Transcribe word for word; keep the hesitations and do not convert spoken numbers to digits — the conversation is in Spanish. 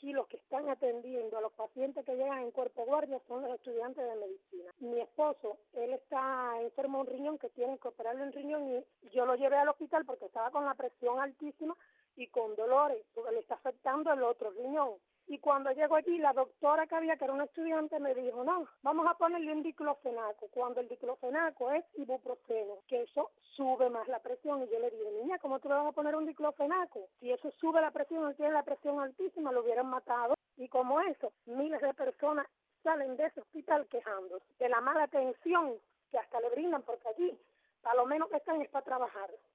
aquí los que están atendiendo a los pacientes que llegan en cuerpo guardia son los estudiantes de medicina. Mi esposo, él está enfermo de un riñón, que tienen que operarle el riñón, y yo lo llevé al hospital porque estaba con la presión altísima y con dolores, porque le está afectando el otro riñón. Y cuando llegó allí, la doctora que había, que era una estudiante, me dijo, no, vamos a ponerle un diclofenaco, cuando el diclofenaco es ibuprofeno, que eso sube más la presión. Y yo le dije, niña, ¿cómo tú le vas a poner un diclofenaco? Si eso sube la presión, él tiene la presión altísima, lo hubieran matado. Y como eso, miles de personas salen de ese hospital quejándose de la mala atención que hasta le brindan, porque allí, a lo menos que están es para trabajar.